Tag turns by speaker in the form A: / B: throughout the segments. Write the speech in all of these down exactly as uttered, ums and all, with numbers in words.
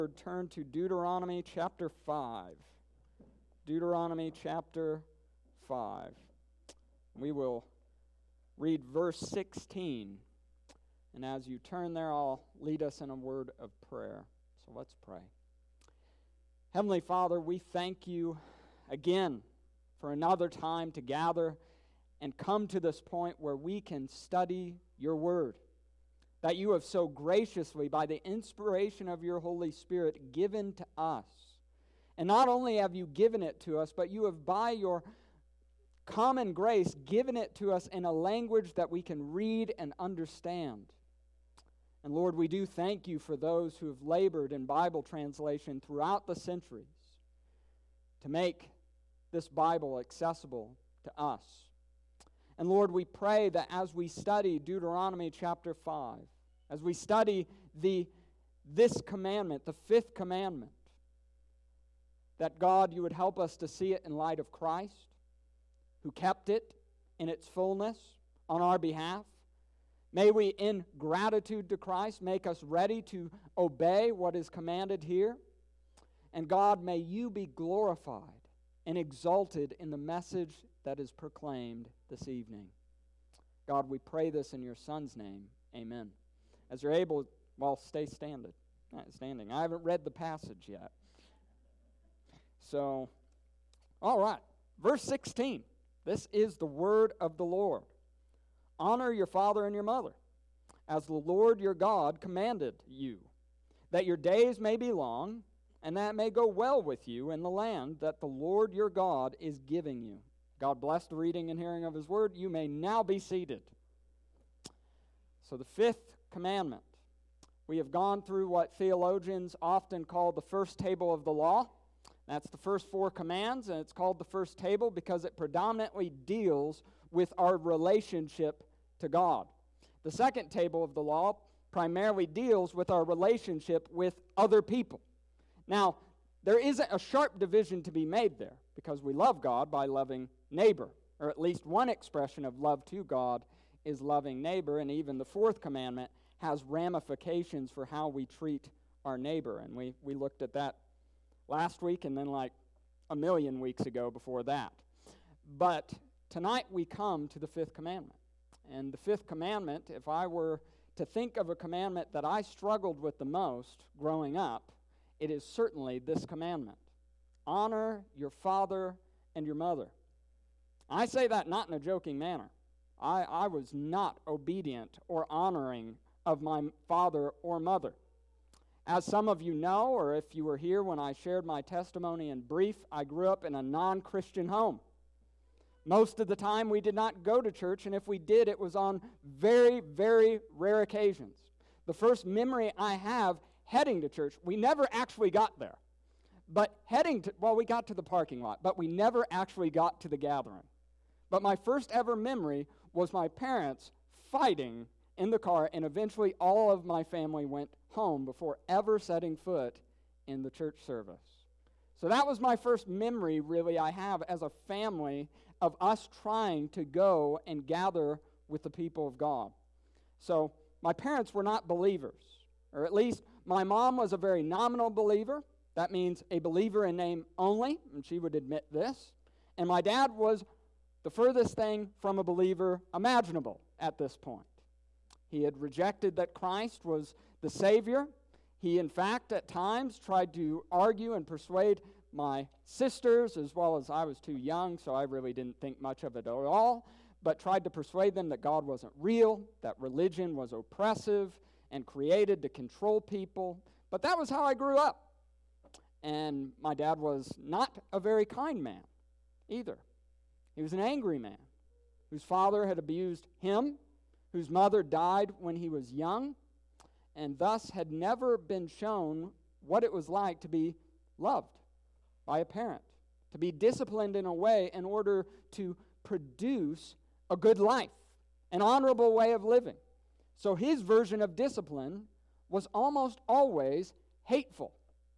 A: Turn to Deuteronomy chapter five. Deuteronomy chapter five. We will read verse sixteen. And as you turn there, I'll lead us in a word of prayer. So let's pray. Heavenly Father, we thank you again for another time to gather and come to this point where we can study your word, that you have so graciously, by the inspiration of your Holy Spirit, given to us. And not only have you given it to us, but you have, by your common grace, given it to us in a language that we can read and understand. And Lord, we do thank you for those who have labored in Bible translation throughout the centuries to make this Bible accessible to us. And Lord, we pray that as we study Deuteronomy chapter five, as we study the this commandment, the fifth commandment, that God, you would help us to see it in light of Christ, who kept it in its fullness on our behalf. May we, in gratitude to Christ, make us ready to obey what is commanded here. And God, may you be glorified and exalted in the message that is proclaimed this evening. God, we pray this in your Son's name. Amen. As you're able, well, stay standing. Standing. I haven't read the passage yet. So, all right. Verse sixteen. This is the word of the Lord. Honor your father and your mother, as the Lord your God commanded you, that your days may be long, and that it may go well with you in the land that the Lord your God is giving you. God bless the reading and hearing of his word. You may now be seated. So the fifth commandment. We have gone through what theologians often call the first table of the law. That's the first four commands, and it's called the first table because it predominantly deals with our relationship to God. The second table of the law primarily deals with our relationship with other people. Now, there isn't a sharp division to be made there because we love God by loving neighbor, or at least one expression of love to God is loving neighbor, and even the fourth commandment has ramifications for how we treat our neighbor, and we, we looked at that last week and then like a million weeks ago before that. But tonight we come to the fifth commandment, and the fifth commandment, if I were to think of a commandment that I struggled with the most growing up, it is certainly this commandment. Honor your father and your mother. I say that not in a joking manner. I, I was not obedient or honoring of my father or mother. As some of you know, or if you were here when I shared my testimony in brief, I grew up in a non-Christian home. Most of the time we did not go to church, and if we did, it was on very, very rare occasions. The first memory I have heading to church, we never actually got there. But heading to, well, we got to the parking lot, but we never actually got to the gathering. But my first ever memory was my parents fighting in the car, and eventually all of my family went home before ever setting foot in the church service. So that was my first memory, really, I have as a family of us trying to go and gather with the people of God. So my parents were not believers, or at least my mom was a very nominal believer. That means a believer in name only, and she would admit this. And my dad was the furthest thing from a believer imaginable at this point. He had rejected that Christ was the Savior. He, in fact, at times tried to argue and persuade my sisters, as well as I was too young, so I really didn't think much of it at all, but tried to persuade them that God wasn't real, that religion was oppressive and created to control people. But that was how I grew up. And my dad was not a very kind man either. He was an angry man whose father had abused him, whose mother died when he was young, and thus had never been shown what it was like to be loved by a parent, to be disciplined in a way in order to produce a good life, an honorable way of living. So his version of discipline was almost always hateful.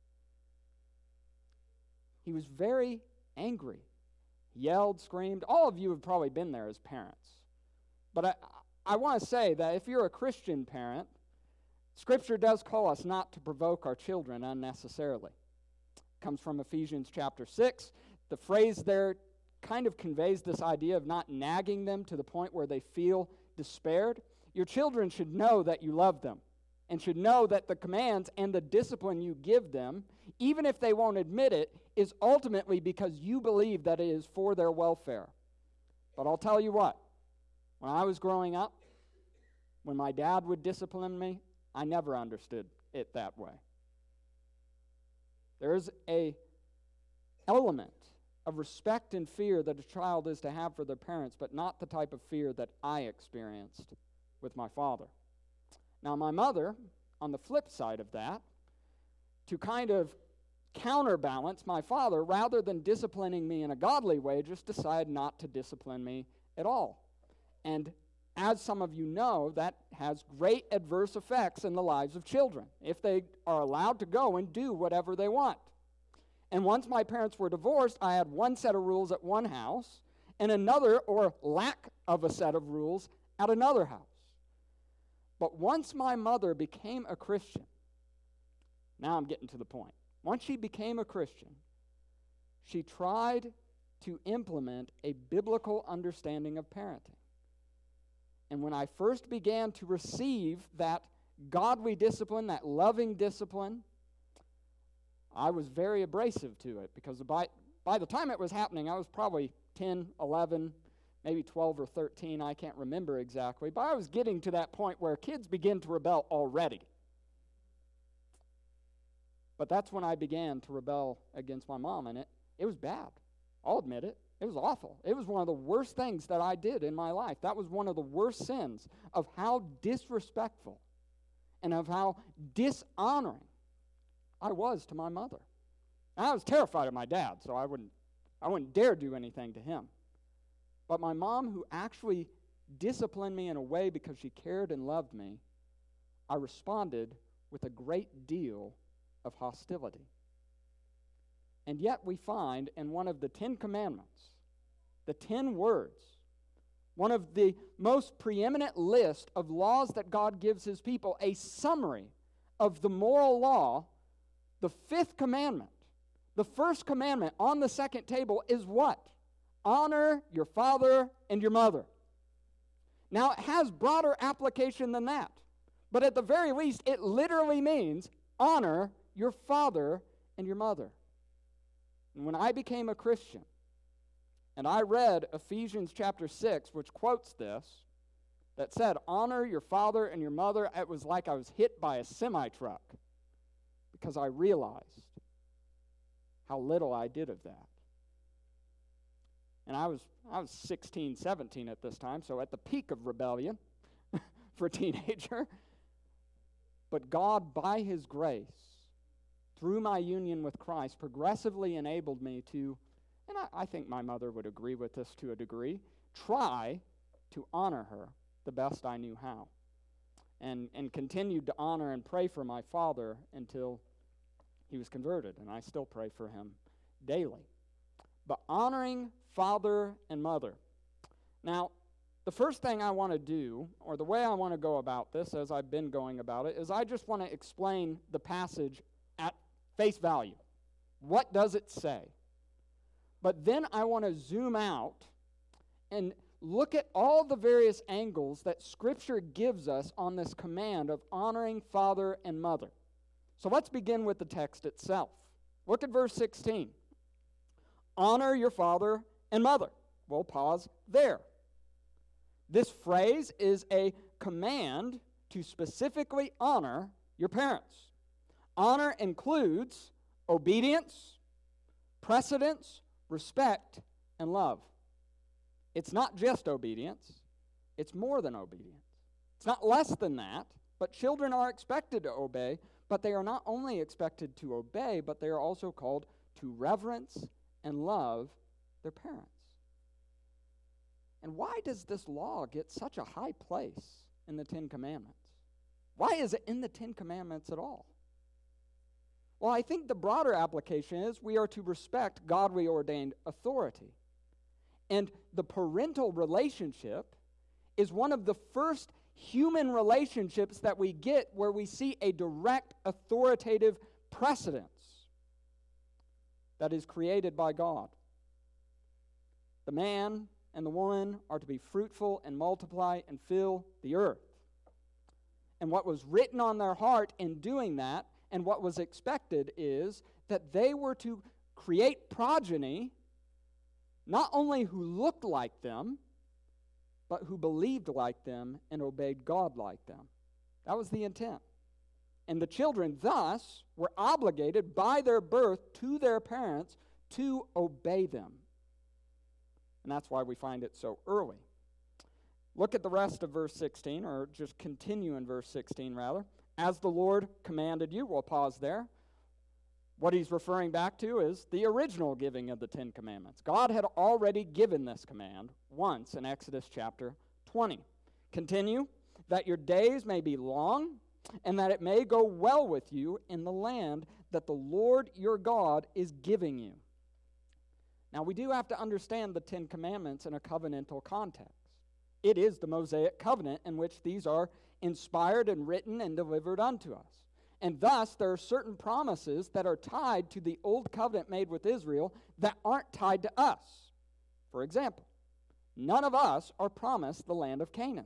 A: He was very angry. Yelled, screamed. All of you have probably been there as parents. But I, I want to say that if you're a Christian parent, Scripture does call us not to provoke our children unnecessarily. It comes from Ephesians chapter six. The phrase there kind of conveys this idea of not nagging them to the point where they feel despaired. Your children should know that you love them and should know that the commands and the discipline you give them, even if they won't admit it, is ultimately because you believe that it is for their welfare. But I'll tell you what, when I was growing up, when my dad would discipline me, I never understood it that way. There's a element of respect and fear that a child is to have for their parents, but not the type of fear that I experienced with my father. Now, my mother, on the flip side of that, to kind of counterbalance my father, rather than disciplining me in a godly way, just decided not to discipline me at all. And as some of you know, that has great adverse effects in the lives of children if they are allowed to go and do whatever they want. And once my parents were divorced, I had one set of rules at one house and another, or lack of a set of rules, at another house. But once my mother became a Christian, now I'm getting to the point. Once she became a Christian, she tried to implement a biblical understanding of parenting. And when I first began to receive that godly discipline, that loving discipline, I was very abrasive to it, because by, by the time it was happening, I was probably ten, eleven, maybe twelve or thirteen, I can't remember exactly, but I was getting to that point where kids begin to rebel already. But that's when I began to rebel against my mom, and it, it was bad. I'll admit it. It was awful. It was one of the worst things that I did in my life. That was one of the worst sins of how disrespectful and of how dishonoring I was to my mother. And I was terrified of my dad, so I wouldn't, I wouldn't dare do anything to him. But my mom, who actually disciplined me in a way because she cared and loved me, I responded with a great deal of hostility. And yet we find in one of the Ten Commandments, the ten words, one of the most preeminent list of laws that God gives his people, a summary of the moral law, the fifth commandment. The first commandment on the second table is what? Honor your father and your mother. Now, it has broader application than that, but at the very least, it literally means honor your father and your mother. And when I became a Christian, and I read Ephesians chapter six, which quotes this, that said, honor your father and your mother, it was like I was hit by a semi-truck, because I realized how little I did of that. And I was I was sixteen, seventeen at this time, so at the peak of rebellion for a teenager. But God, by his grace, through my union with Christ, progressively enabled me to, and I, I think my mother would agree with this to a degree, try to honor her the best I knew how. And, and continued to honor and pray for my father until he was converted, and I still pray for him daily. But honoring father and mother. Now, the first thing I want to do, or the way I want to go about this, as I've been going about it, is I just want to explain the passage at face value. What does it say? But then I want to zoom out and look at all the various angles that Scripture gives us on this command of honoring father and mother. So let's begin with the text itself. Look at verse sixteen. Honor your father and mother. We'll pause there. This phrase is a command to specifically honor your parents. Honor includes obedience, precedence, respect, and love. It's not just obedience. It's more than obedience. It's not less than that, but children are expected to obey, but they are not only expected to obey, but they are also called to reverence and love their parents. And why does this law get such a high place in the Ten Commandments? Why is it in the Ten Commandments at all? Well, I think the broader application is we are to respect godly ordained authority. And the parental relationship is one of the first human relationships that we get where we see a direct authoritative precedence that is created by God. The man and the woman are to be fruitful and multiply and fill the earth. And what was written on their heart in doing that, and what was expected, is that they were to create progeny, not only who looked like them, but who believed like them and obeyed God like them. That was the intent. And the children thus were obligated by their birth to their parents to obey them. And that's why we find it so early. Look at the rest of verse sixteen, or just continue in verse sixteen rather. As the Lord commanded you, we'll pause there. What he's referring back to is the original giving of the Ten Commandments. God had already given this command once in Exodus chapter twenty. Continue, that your days may be long, and that it may go well with you in the land that the Lord your God is giving you. Now, we do have to understand the Ten Commandments in a covenantal context. It is the Mosaic covenant in which these are inspired and written and delivered unto us. And thus, there are certain promises that are tied to the old covenant made with Israel that aren't tied to us. For example, none of us are promised the land of Canaan.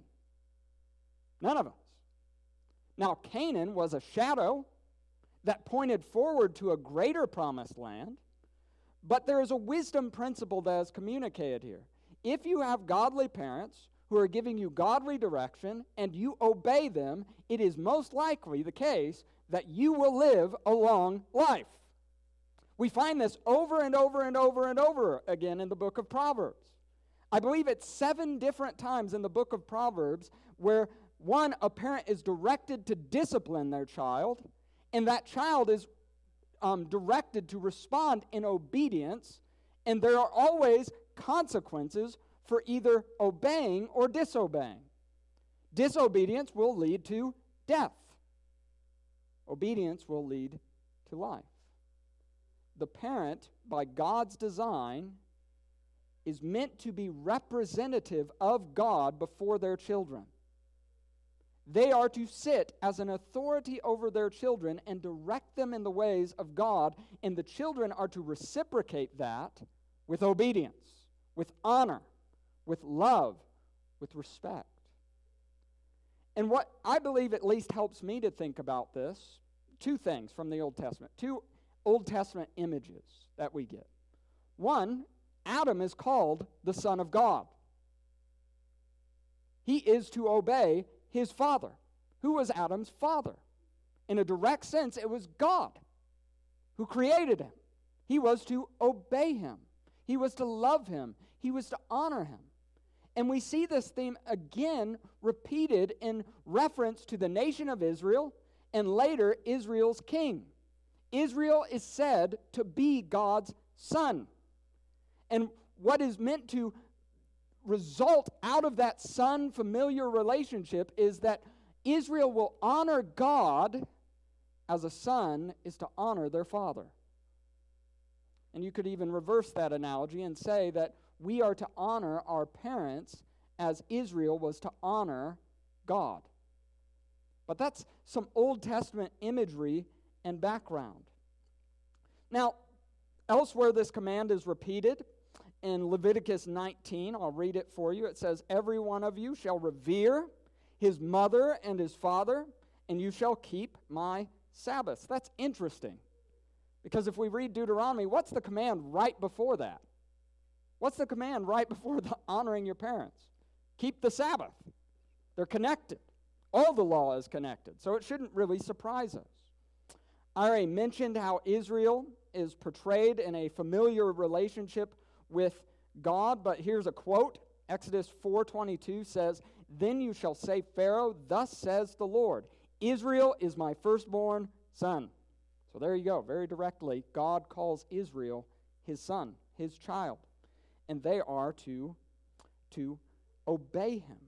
A: None of us. Now, Canaan was a shadow that pointed forward to a greater promised land, but there is a wisdom principle that is communicated here. If you have godly parents who are giving you godly direction and you obey them, it is most likely the case that you will live a long life. We find this over and over and over and over again in the book of Proverbs. I believe it's seven different times in the book of Proverbs where, one, a parent is directed to discipline their child, and that child is um, directed to respond in obedience, and there are always consequences for either obeying or disobeying. Disobedience will lead to death. Obedience will lead to life. The parent, by God's design, is meant to be representative of God before their children. They are to sit as an authority over their children and direct them in the ways of God, and the children are to reciprocate that with obedience, with honor, with love, with respect. And what I believe at least helps me to think about this, two things from the Old Testament, two Old Testament images that we get. One, Adam is called the Son of God. He is to obey his father. Who was Adam's father? In a direct sense, it was God who created him. He was to obey him. He was to love him. He was to honor him. And we see this theme again repeated in reference to the nation of Israel and later Israel's king. Israel is said to be God's son. And what is meant to result out of that son familiar relationship is that Israel will honor God as a son is to honor their father. And you could even reverse that analogy and say that we are to honor our parents as Israel was to honor God. But that's some Old Testament imagery and background. Now, elsewhere this command is repeated in Leviticus nineteen. I'll read it for you. It says, "Every one of you shall revere his mother and his father, and you shall keep my Sabbaths." That's interesting. Because if we read Deuteronomy, what's the command right before that? What's the command right before the honoring your parents? Keep the Sabbath. They're connected. All the law is connected, so it shouldn't really surprise us. I already mentioned how Israel is portrayed in a familiar relationship with God, but here's a quote. Exodus four twenty-two says, "Then you shall say, Pharaoh, thus says the Lord, Israel is my firstborn son." So there you go. Very directly, God calls Israel his son, his child. And they are to, to obey him.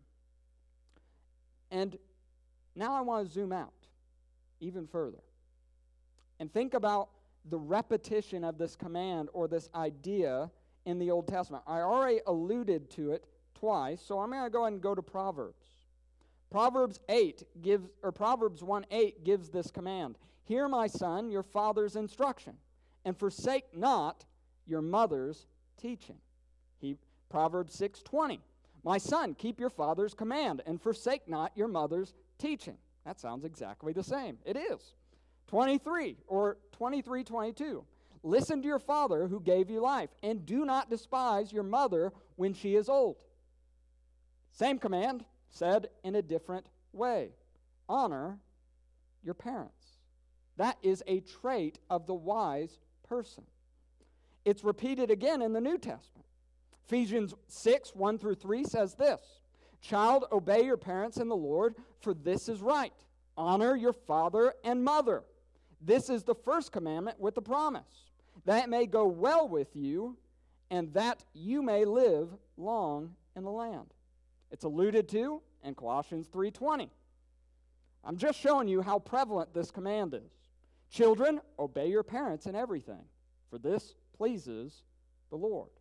A: And now I want to zoom out even further and think about the repetition of this command or this idea in the Old Testament. I already alluded to it twice, so I'm going to go ahead and go to Proverbs. Proverbs eight gives, or Proverbs one eight gives this command. Hear, my son, your father's instruction, and forsake not your mother's teaching. He, Proverbs six twenty. My son, keep your father's command, and forsake not your mother's teaching. That sounds exactly the same. It is. twenty-three, or twenty-three twenty-two. Listen to your father who gave you life, and do not despise your mother when she is old. Same command, said in a different way. Honor your parents. That is a trait of the wise person. It's repeated again in the New Testament. Ephesians six, one through three says this, Child, obey your parents in the Lord, for this is right. Honor your father and mother. This is the first commandment with the promise, that it may go well with you, and that you may live long in the land. It's alluded to in Colossians three twenty. I'm just showing you how prevalent this command is. Children, obey your parents in everything, for this pleases the Lord.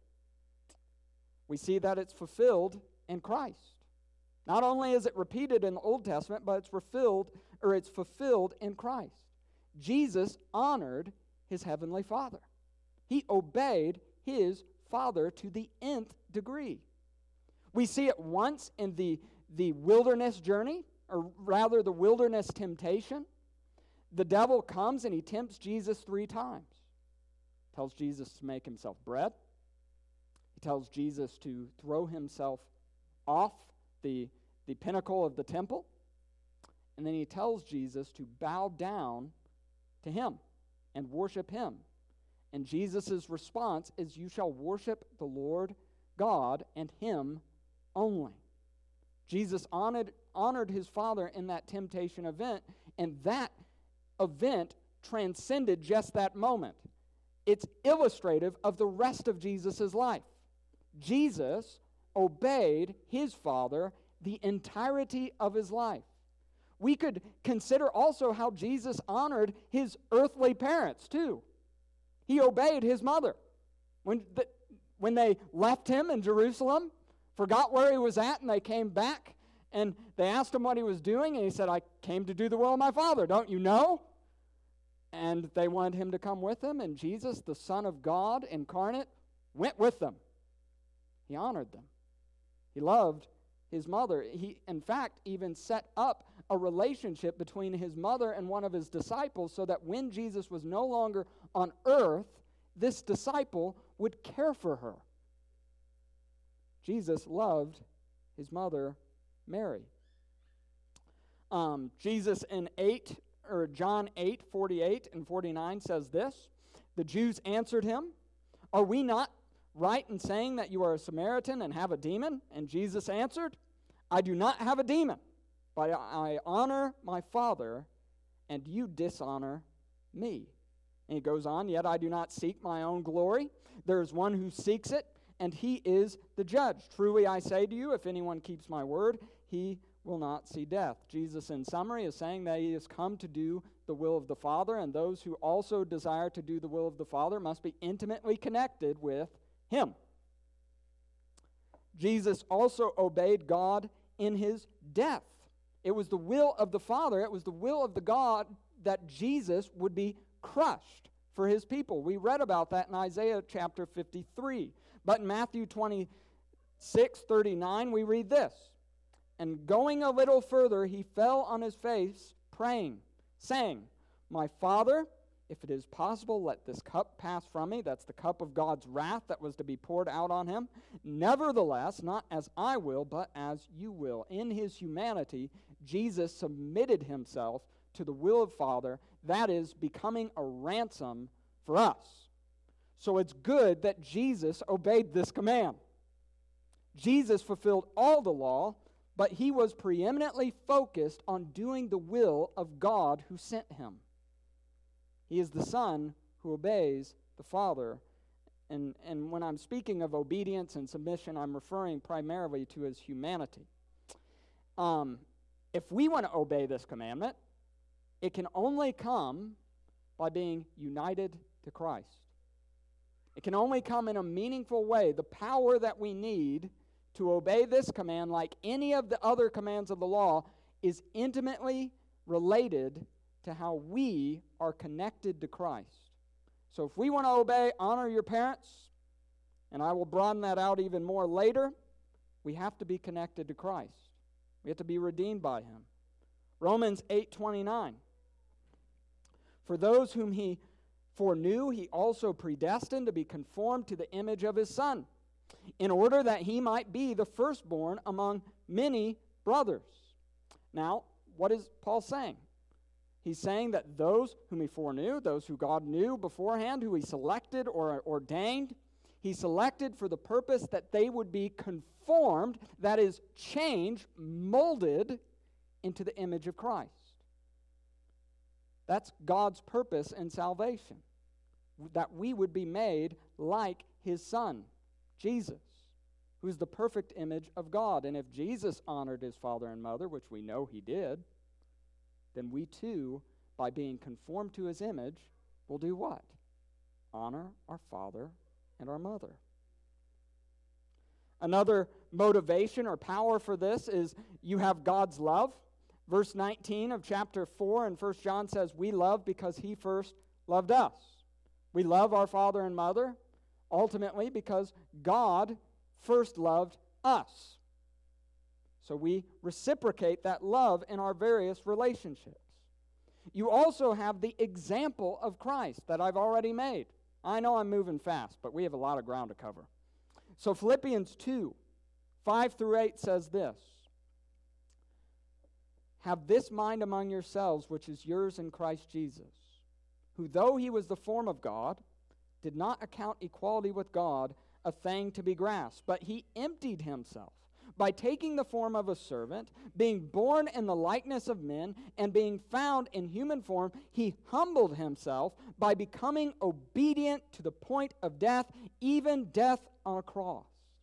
A: We see that it's fulfilled in Christ. Not only is it repeated in the Old Testament, but it's fulfilled, or it's fulfilled in Christ. Jesus honored his heavenly Father. He obeyed his Father to the nth degree. We see it once in the, the wilderness journey, or rather the wilderness temptation. The devil comes and he tempts Jesus three times. Tells Jesus to make himself bread. He tells Jesus to throw himself off the, the pinnacle of the temple. And then he tells Jesus to bow down to him and worship him. And Jesus' response is, you shall worship the Lord God and him only. Jesus honored, honored his Father in that temptation event, and that event transcended just that moment. It's illustrative of the rest of Jesus' life. Jesus obeyed his Father the entirety of his life. We could consider also how Jesus honored his earthly parents, too. He obeyed his mother. When, the, when they left him in Jerusalem, forgot where he was at, and they came back, and they asked him what he was doing, and he said, I came to do the will of my Father, don't you know? And they wanted him to come with them, and Jesus, the Son of God incarnate, went with them. He honored them. He loved his mother. He, in fact, even set up a relationship between his mother and one of his disciples so that when Jesus was no longer on earth, this disciple would care for her. Jesus loved his mother, Mary. Um, Jesus in eight or John eight, forty-eight and forty-nine says this, the Jews answered him, are we not right in saying that you are a Samaritan and have a demon? And Jesus answered, I do not have a demon, but I honor my Father, and you dishonor me. And he goes on, yet I do not seek my own glory. There is one who seeks it, and he is the judge. Truly I say to you, if anyone keeps my word, he will not see death. Jesus, in summary, is saying that he has come to do the will of the Father, and those who also desire to do the will of the Father must be intimately connected with him. Jesus also obeyed God in his death. It was the will of the Father, it was the will of the God that Jesus would be crushed for his people. We read about that in Isaiah chapter fifty-three. But in Matthew twenty-six, thirty-nine, we read this. And going a little further, he fell on his face, praying, saying, my Father, if it is possible, let this cup pass from me. That's the cup of God's wrath that was to be poured out on him. Nevertheless, not as I will, but as you will. In his humanity, Jesus submitted himself to the will of Father, that is, becoming a ransom for us. So it's good that Jesus obeyed this command. Jesus fulfilled all the law, but he was preeminently focused on doing the will of God who sent him. He is the Son who obeys the Father. And, and when I'm speaking of obedience and submission, I'm referring primarily to his humanity. Um, if we want to obey this commandment, it can only come by being united to Christ. It can only come in a meaningful way. The power that we need to obey this command, like any of the other commands of the law, is intimately related to how we are connected to Christ. So if we want to obey, honor your parents, and I will broaden that out even more later, we have to be connected to Christ. We have to be redeemed by him. Romans eight twenty-nine. For those whom he foreknew, he also predestined to be conformed to the image of his Son, in order that he might be the firstborn among many brothers. Now, what is Paul saying? He's saying that those whom he foreknew, those who God knew beforehand, who he selected or ordained, he selected for the purpose that they would be conformed, that is, changed, molded into the image of Christ. That's God's purpose in salvation, that we would be made like his Son, Jesus, who's the perfect image of God. And if Jesus honored his father and mother, which we know he did, then we too, by being conformed to his image, will do what? Honor our father and our mother. Another motivation or power for this is you have God's love. Verse nineteen of chapter four in First John says, we love because he first loved us. We love our father and mother ultimately because God first loved us. So we reciprocate that love in our various relationships. You also have the example of Christ that I've already made. I know I'm moving fast, but we have a lot of ground to cover. So Philippians two, five through eight says this. Have this mind among yourselves, which is yours in Christ Jesus, who though he was the form of God, did not account equality with God a thing to be grasped, but he emptied himself by taking the form of a servant, being born in the likeness of men, and being found in human form, he humbled himself by becoming obedient to the point of death, even death on a cross.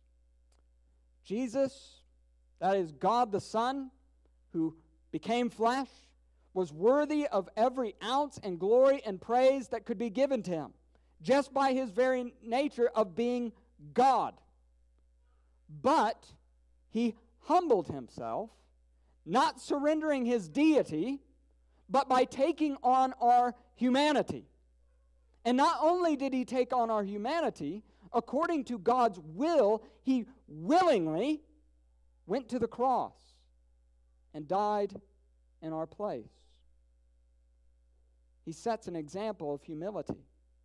A: Jesus, that is God the Son, who became flesh, was worthy of every ounce and glory and praise that could be given to him, just by his very nature of being God. But he humbled himself, not surrendering his deity, but by taking on our humanity. And not only did he take on our humanity, according to God's will, he willingly went to the cross and died in our place. He sets an example of humility.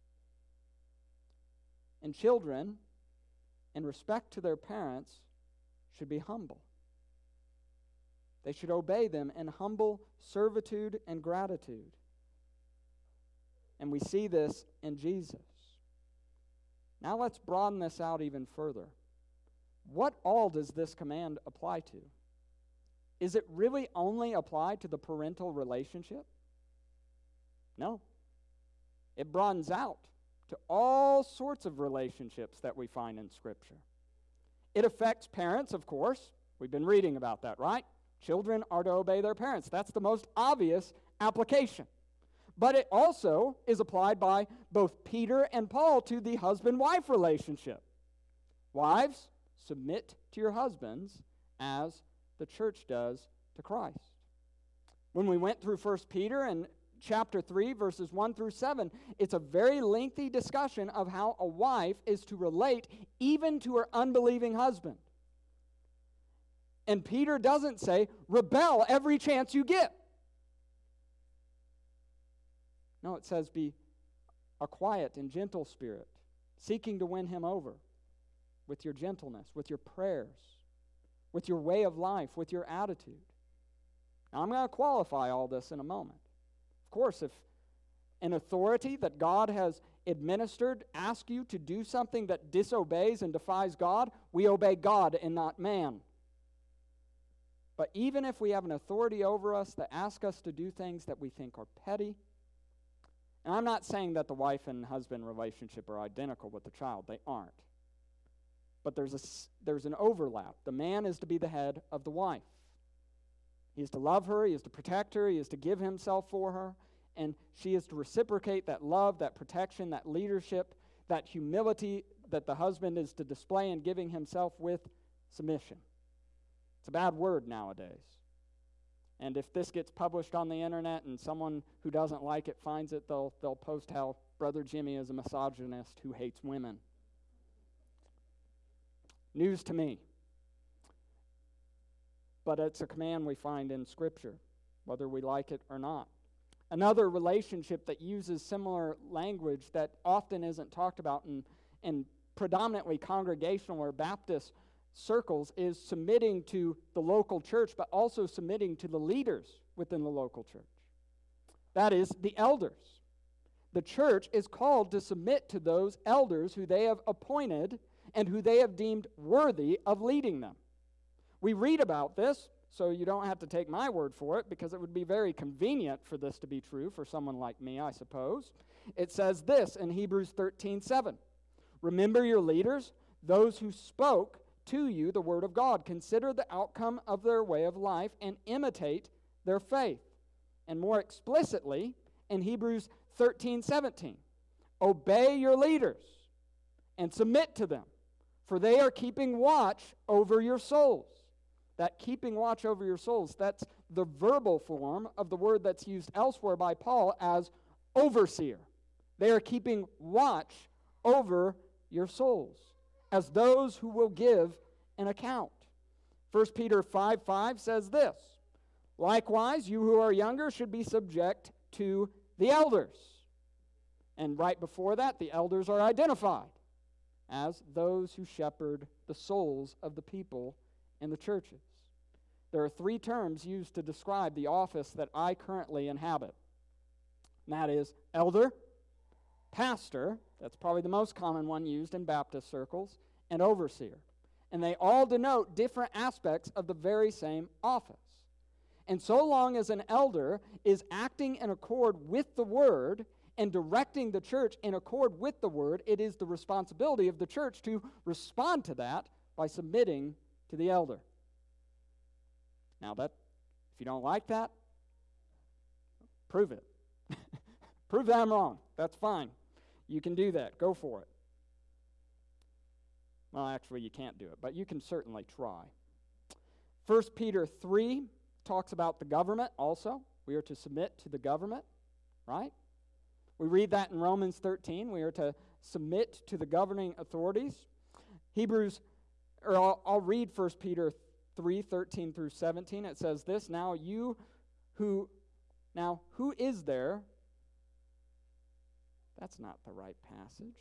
A: And children, in respect to their parents, should be humble. They should obey them in humble servitude and gratitude. And we see this in Jesus. Now let's broaden this out even further. What all does this command apply to? Is it really only applied to the parental relationship? No. It broadens out to all sorts of relationships that we find in Scripture. It affects parents, of course. We've been reading about that, right? Children are to obey their parents. That's the most obvious application. But it also is applied by both Peter and Paul to the husband-wife relationship. Wives, submit to your husbands as the church does to Christ. When we went through First Peter and chapter three, verses one through seven, it's a very lengthy discussion of how a wife is to relate even to her unbelieving husband. And Peter doesn't say, rebel every chance you get. No, it says, be a quiet and gentle spirit, seeking to win him over with your gentleness, with your prayers, with your way of life, with your attitude. Now, I'm going to qualify all this in a moment. Of course, if an authority that God has administered asks you to do something that disobeys and defies God, we obey God and not man. But even if we have an authority over us that asks us to do things that we think are petty, and I'm not saying that the wife and husband relationship are identical with the child. They aren't. But there's a, there's an overlap. The man is to be the head of the wife. He is to love her, he is to protect her, he is to give himself for her, and she is to reciprocate that love, that protection, that leadership, that humility that the husband is to display in giving himself with submission. It's a bad word nowadays. And if this gets published on the internet and someone who doesn't like it finds it, they'll, they'll post how Brother Jimmy is a misogynist who hates women. News to me. But it's a command we find in Scripture, whether we like it or not. Another relationship that uses similar language that often isn't talked about in, in predominantly congregational or Baptist circles is submitting to the local church, but also submitting to the leaders within the local church. That is, the elders. The church is called to submit to those elders who they have appointed and who they have deemed worthy of leading them. We read about this, so you don't have to take my word for it, because it would be very convenient for this to be true for someone like me, I suppose. It says this in Hebrews thirteen seven. Remember your leaders, those who spoke to you the word of God. Consider the outcome of their way of life and imitate their faith. And more explicitly, in Hebrews thirteen seventeen, obey your leaders and submit to them, for they are keeping watch over your souls. That keeping watch over your souls, that's the verbal form of the word that's used elsewhere by Paul as overseer. They are keeping watch over your souls as those who will give an account. First Peter five five says this, likewise, you who are younger should be subject to the elders. And right before that, the elders are identified as those who shepherd the souls of the people in the churches. There are three terms used to describe the office that I currently inhabit. And that is elder, pastor, that's probably the most common one used in Baptist circles, and overseer. And they all denote different aspects of the very same office. And so long as an elder is acting in accord with the word and directing the church in accord with the word, it is the responsibility of the church to respond to that by submitting to the elder. Now, that if you don't like that, prove it. Prove that I'm wrong. That's fine. You can do that. Go for it. Well, actually, you can't do it, but you can certainly try. First Peter three talks about the government also. We are to submit to the government, right? We read that in Romans thirteen. We are to submit to the governing authorities. Hebrews, or I'll, I'll read First Peter three thirteen through seventeen. It says this, now you who, now who is there? That's not the right passage.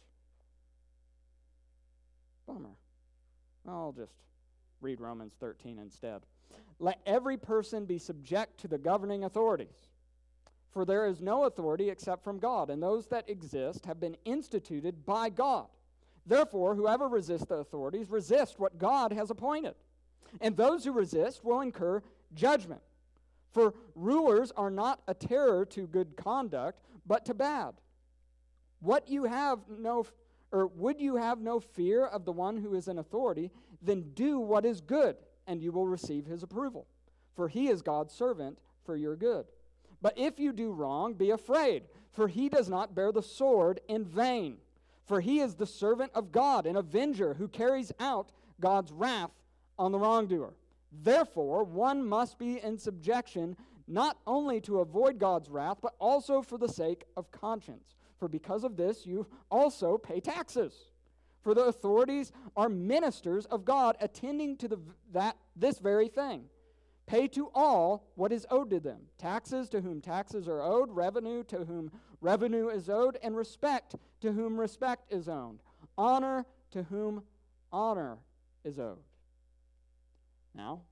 A: Bummer. I'll just read Romans thirteen instead. Let every person be subject to the governing authorities, for there is no authority except from God, and those that exist have been instituted by God. Therefore, whoever resists the authorities resists what God has appointed, and those who resist will incur judgment. For rulers are not a terror to good conduct, but to bad. What you have no, or would you have no fear of the one who is in authority? Then do what is good, and you will receive his approval. For he is God's servant for your good. But if you do wrong, be afraid, for he does not bear the sword in vain. For he is the servant of God, an avenger who carries out God's wrath on the wrongdoer. Therefore, one must be in subjection, not only to avoid God's wrath, but also for the sake of conscience. For because of this, you also pay taxes. For the authorities are ministers of God, attending to the, that this very thing. Pay to all what is owed to them. Taxes to whom taxes are owed, revenue to whom revenue is owed, and respect to whom respect is owed. Honor to whom honor is owed. Now,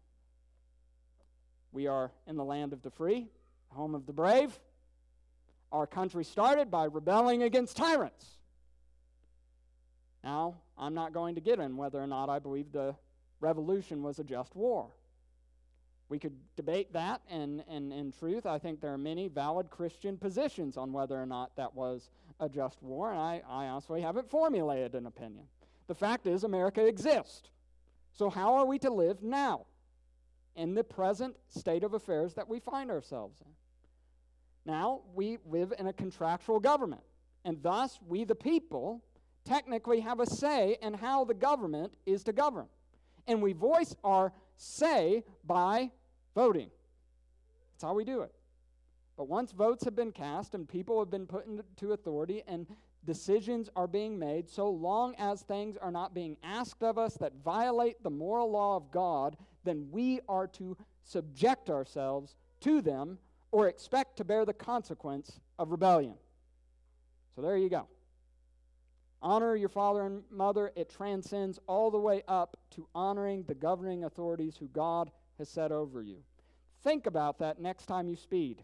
A: we are in the land of the free, home of the brave. Our country started by rebelling against tyrants. Now, I'm not going to get in whether or not I believe the revolution was a just war. We could debate that, and, and in truth, I think there are many valid Christian positions on whether or not that was a just war, and I, I honestly haven't formulated an opinion. The fact is, America exists. So how are we to live now in the present state of affairs that we find ourselves in? Now, we live in a contractual government, and thus we, the people, technically have a say in how the government is to govern. And we voice our say by voting. That's how we do it. But once votes have been cast and people have been put into authority and decisions are being made, so long as things are not being asked of us that violate the moral law of God, then we are to subject ourselves to them or expect to bear the consequence of rebellion. So there you go. Honor your father and mother. It transcends all the way up to honoring the governing authorities who God has set over you. Think about that next time you speed.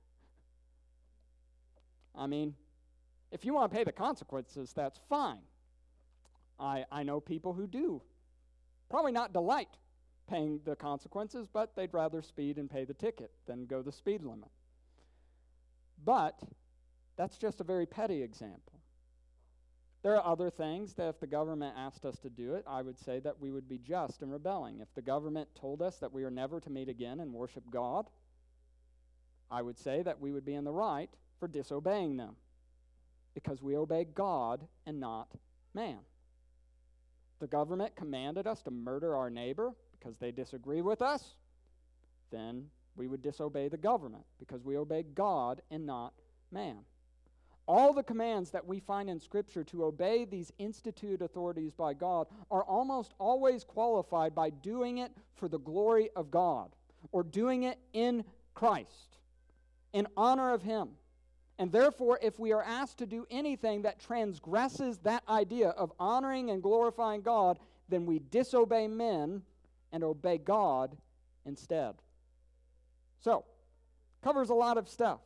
A: I mean, if you want to pay the consequences, that's fine. I, I know people who do. Probably not delight paying the consequences, but they'd rather speed and pay the ticket than go the speed limit. But that's just a very petty example. There are other things that if the government asked us to do it, I would say that we would be just in rebelling. If the government told us that we are never to meet again and worship God, I would say that we would be in the right for disobeying them, because we obey God and not man. The government commanded us to murder our neighbor because they disagree with us, then we would disobey the government because we obey God and not man. All the commands that we find in Scripture to obey these instituted authorities by God are almost always qualified by doing it for the glory of God or doing it in Christ, in honor of Him. And therefore, if we are asked to do anything that transgresses that idea of honoring and glorifying God, then we disobey men and obey God instead. So, covers a lot of stuff.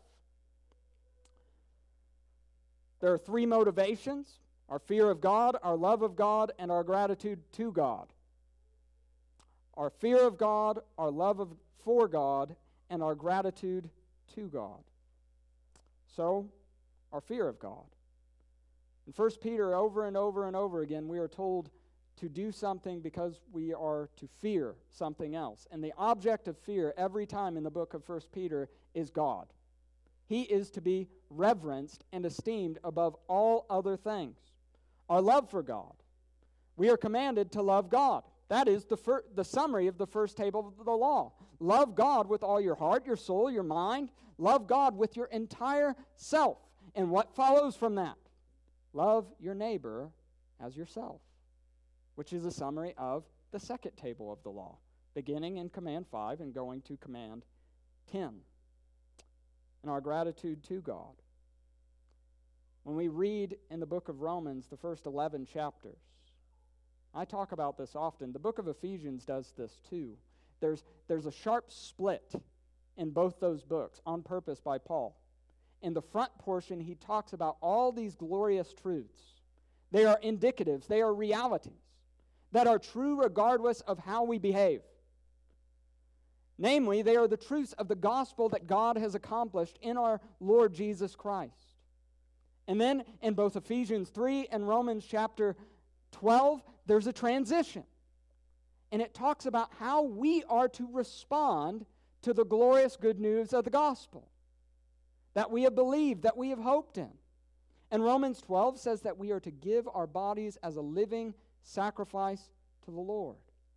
A: There are three motivations: our fear of God, our love of God, and our gratitude to God. Our fear of God, our love of, for God, and our gratitude to God. So, our fear of God. In First Peter, over and over and over again, we are told to do something because we are to fear something else. And the object of fear every time in the book of First Peter is God. He is to be reverenced and esteemed above all other things. Our love for God. We are commanded to love God. That is the, fir- the summary of the first table of the law. Love God with all your heart, your soul, your mind. Love God with your entire self. And what follows from that? Love your neighbor as yourself, which is a summary of the second table of the law, beginning in command five and going to command ten. And our gratitude to God. When we read in the book of Romans, the first eleven chapters, I talk about this often. The book of Ephesians does this too. There's, there's a sharp split in both those books on purpose by Paul. In the front portion, he talks about all these glorious truths. They are indicatives, they are realities that are true regardless of how we behave. Namely, they are the truths of the gospel that God has accomplished in our Lord Jesus Christ. And then in both Ephesians three and Romans chapter twelve, there's a transition. And it talks about how we are to respond to the glorious good news of the gospel that we have believed, that we have hoped in. And Romans twelve says that we are to give our bodies as a living sacrifice to the Lord.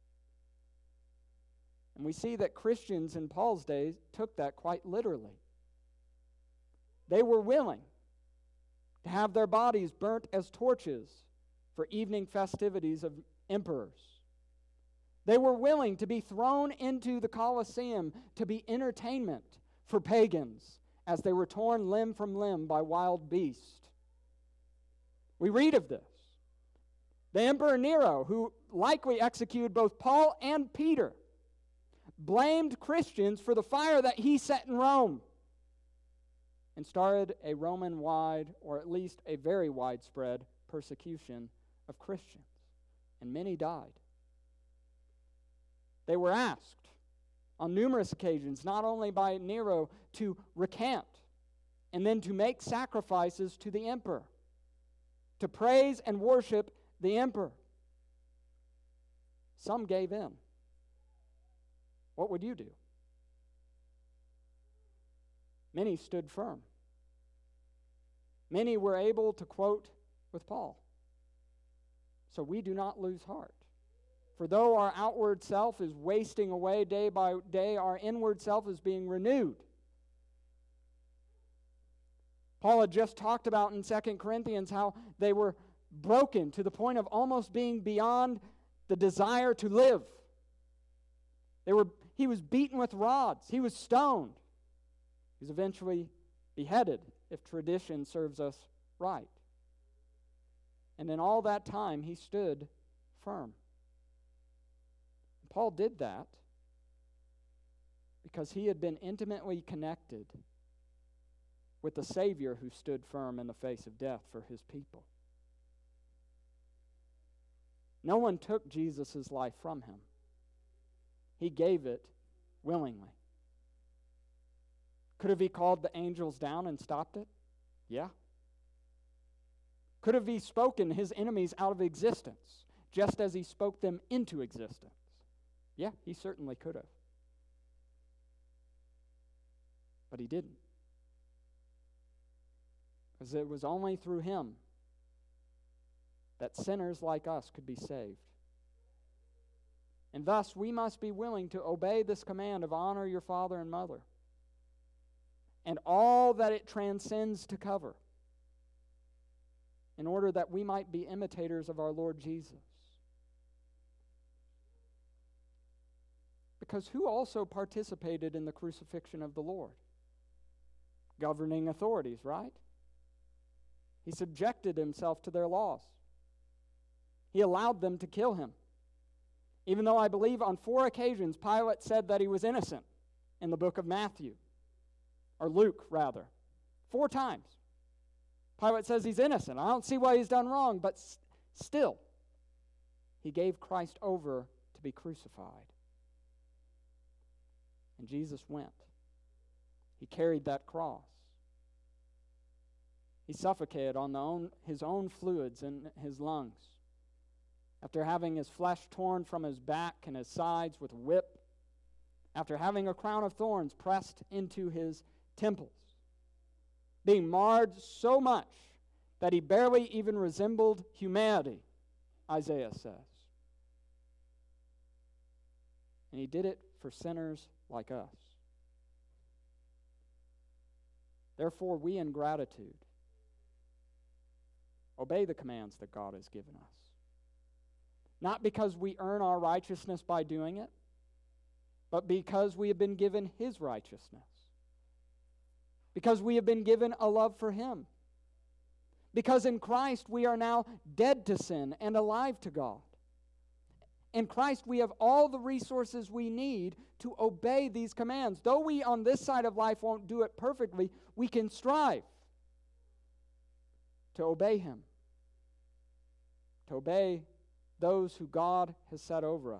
A: And we see that Christians in Paul's days took that quite literally. They were willing to have their bodies burnt as torches for evening festivities of emperors. They were willing to be thrown into the Colosseum to be entertainment for pagans as they were torn limb from limb by wild beasts. We read of this. The Emperor Nero, who likely executed both Paul and Peter, blamed Christians for the fire that he set in Rome and started a Roman-wide, or at least a very widespread, persecution of Christians. And many died. They were asked on numerous occasions, not only by Nero, to recant and then to make sacrifices to the emperor, to praise and worship the emperor. Some gave in. What would you do? Many stood firm. Many were able to quote with Paul. So we do not lose heart. For though our outward self is wasting away day by day, our inward self is being renewed. Paul had just talked about in Second Corinthians how they were broken to the point of almost being beyond the desire to live. They were, he was beaten with rods. He was stoned. He was eventually beheaded, if tradition serves us right. And in all that time, he stood firm. Paul did that because he had been intimately connected with the Savior who stood firm in the face of death for his people. No one took Jesus' life from him. He gave it willingly. Could have he called the angels down and stopped it? Yeah. Could have he spoken his enemies out of existence, just as he spoke them into existence? Yeah, he certainly could have. But he didn't. Because it was only through him that sinners like us could be saved. And thus, we must be willing to obey this command of honor your father and mother, and all that it transcends to cover, in order that we might be imitators of our Lord Jesus. Because who also participated in the crucifixion of the Lord? Governing authorities, right? He subjected himself to their laws. He allowed them to kill him. Even though I believe on four occasions Pilate said that he was innocent in the book of Matthew, or Luke, rather. Four times. Pilate says he's innocent. I don't see why he's done wrong, but s- still, he gave Christ over to be crucified. And Jesus went. He carried that cross. He suffocated on the own, his own fluids in his lungs. After having his flesh torn from his back and his sides with a whip, after having a crown of thorns pressed into his temples, being marred so much that he barely even resembled humanity, Isaiah says. And he did it for sinners like us. Therefore, we in gratitude obey the commands that God has given us. Not because we earn our righteousness by doing it, but because we have been given his righteousness. Because we have been given a love for him. Because in Christ we are now dead to sin and alive to God. In Christ we have all the resources we need to obey these commands. Though we on this side of life won't do it perfectly, we can strive to obey him. To obey those who God has set over us.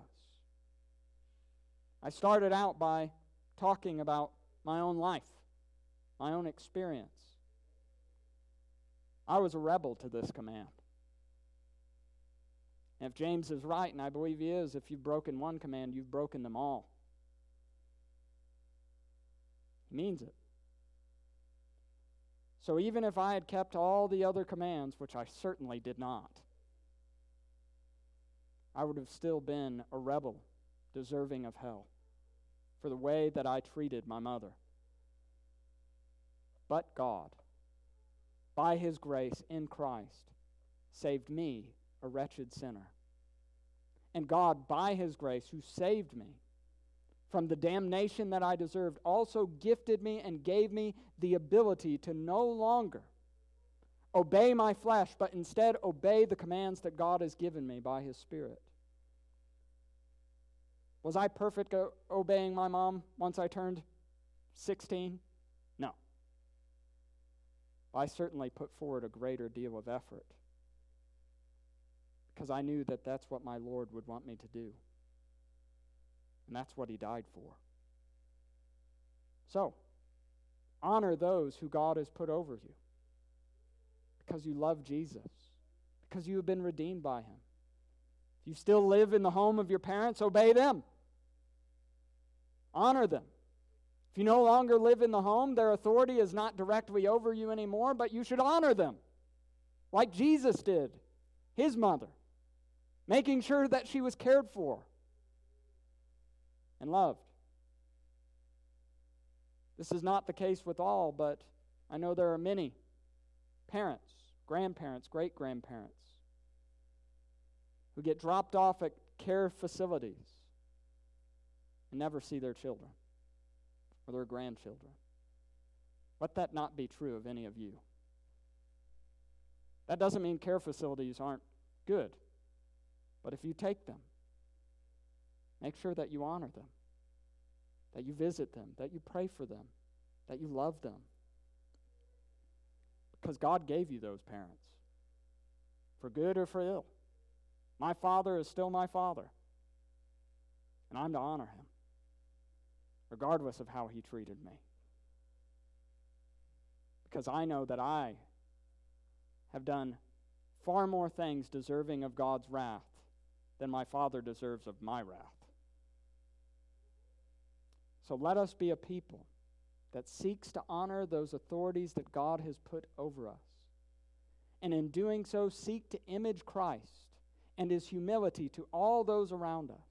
A: I started out by talking about my own life, my own experience. I was a rebel to this command. And if James is right, and I believe he is, if you've broken one command, you've broken them all. He means it. So even if I had kept all the other commands, which I certainly did not, I would have still been a rebel, deserving of hell, for the way that I treated my mother. But God, by his grace in Christ, saved me, a wretched sinner. And God, by his grace, who saved me from the damnation that I deserved, also gifted me and gave me the ability to no longer obey my flesh, but instead obey the commands that God has given me by his Spirit. Was I perfect o- obeying my mom once I turned sixteen? No. I certainly put forward a greater deal of effort because I knew that that's what my Lord would want me to do. And that's what he died for. So, honor those who God has put over you because you love Jesus, because you have been redeemed by him. If you still live in the home of your parents, obey them. Honor them. If you no longer live in the home, their authority is not directly over you anymore, but you should honor them, like Jesus did, his mother. making sure that she was cared for and loved. This is not the case with all, but I know there are many parents, grandparents, great-grandparents who get dropped off at care facilities and never see their children or their grandchildren. Let that not be true of any of you. That doesn't mean care facilities aren't good, but if you take them, make sure that you honor them, that you visit them, that you pray for them, that you love them. Because God gave you those parents, for good or for ill. My father is still my father, and I'm to honor him, regardless of how he treated me. Because I know that I have done far more things deserving of God's wrath than my father deserves of my wrath. So let us be a people that seeks to honor those authorities that God has put over us. And in doing so, seek to image Christ and his humility to all those around us.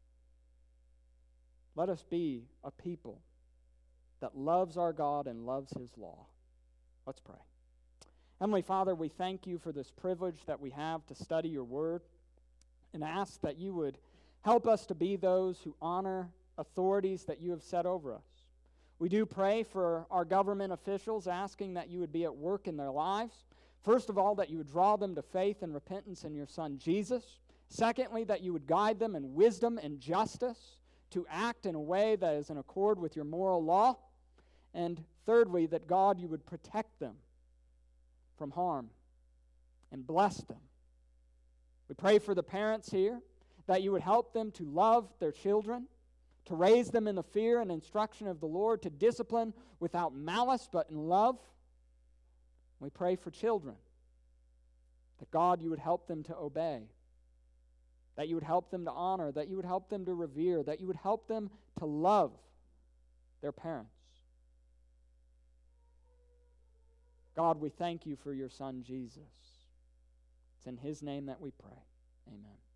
A: Let us be a people that loves our God and loves his law. Let's pray. Heavenly Father, we thank you for this privilege that we have to study your word, and ask that you would help us to be those who honor authorities that you have set over us. We do pray for our government officials, asking that you would be at work in their lives. First of all, that you would draw them to faith and repentance in your Son, Jesus. Secondly, that you would guide them in wisdom and justice to act in a way that is in accord with your moral law. And thirdly, that God, you would protect them from harm and bless them. We pray for the parents here, that you would help them to love their children, to raise them in the fear and instruction of the Lord, to discipline without malice but in love. We pray for children, that God, you would help them to obey, that you would help them to honor, that you would help them to revere, that you would help them to love their parents. God, we thank you for your Son, Jesus. It's in his name that we pray. Amen.